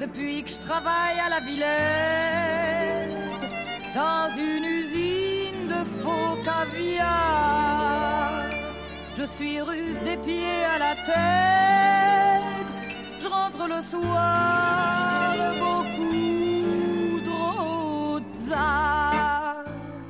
depuis que je travaille à la Villette, dans une usine de faux caviar. Je suis russe des pieds à la tête, je rentre le soir, beaucoup trop tard.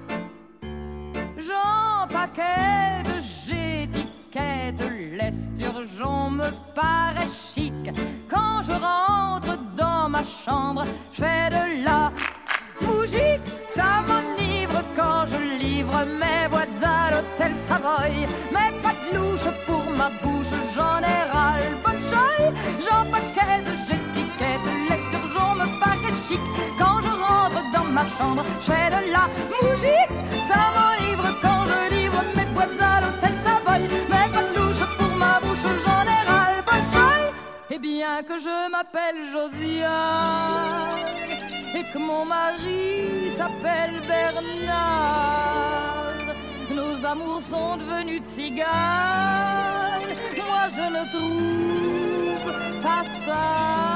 J'en paquet de j'étiquette, l'esturgeon me paraît chic. Quand je rentre dans ma chambre, je fais de la bougie. Ça m'enivre quand je livre mes boîtes à l'hôtel Savoy. Mais pas de louche pour ma bouche, j'en ai ras-le-bol. J'en paquet de j'étiquette, l'esturgeon me paraît chic. Quand je rentre dans ma chambre, je fais de la bougie. Ça m'enivre quand je livre mes boîtes à l'hôtel Savoy. Mais pas de louche pour ma bouche, j'en ai ras-le-bol. Et bien que je m'appelle Josiane et que mon mari s'appelle Bernard, nos amours sont devenus tziganes. Moi je ne trouve pas ça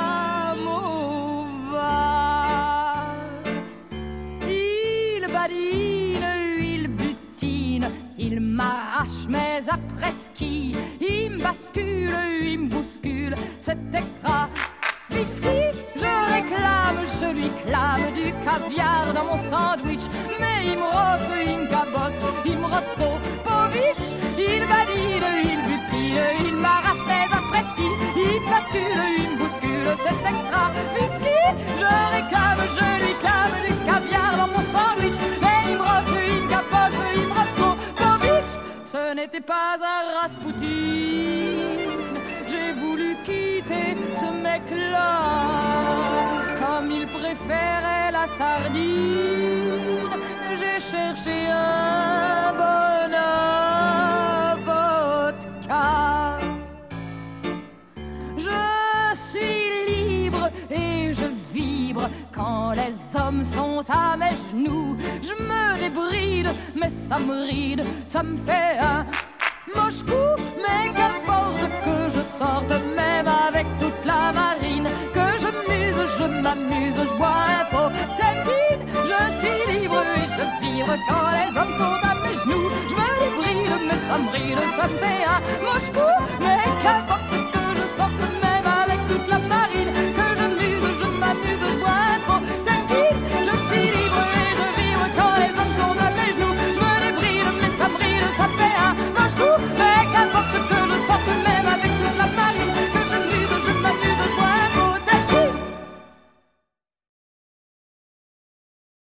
mauvais. Il badine, il butine, il m'arrache mes après-ski. Il me bascule, il me bouscule, c'est extra. Vitsky, je réclame, je lui clame du caviar dans mon sandwich. Mais il me rosse, il me cabosse, il me rosse trop. Povich, il badine, il butine, il m'arrache mes après-ski. Il me bascule, il me bouscule, c'est extra. Vitsky, je réclame, je lui clame du caviar dans mon sandwich. Mais il me rosse, il me cabosse, il me rosse trop. Povich, ce n'était pas un Rasputin. J'ai voulu quitter ce mec-là, comme il préférait la sardine. J'ai cherché un bon vodka. Je suis libre et je vibre quand les hommes sont à mes genoux. Je me débride, mais ça me ride, ça me fait un moche coup. Mais qu'importe que je sorte même avec toute la marine, que je muse, je m'amuse, je bois un pot d'alpine. Je suis libre et je vibre quand les hommes sont à mes genoux. Je me débride, mais ça me ride, ça me fait un moche coup.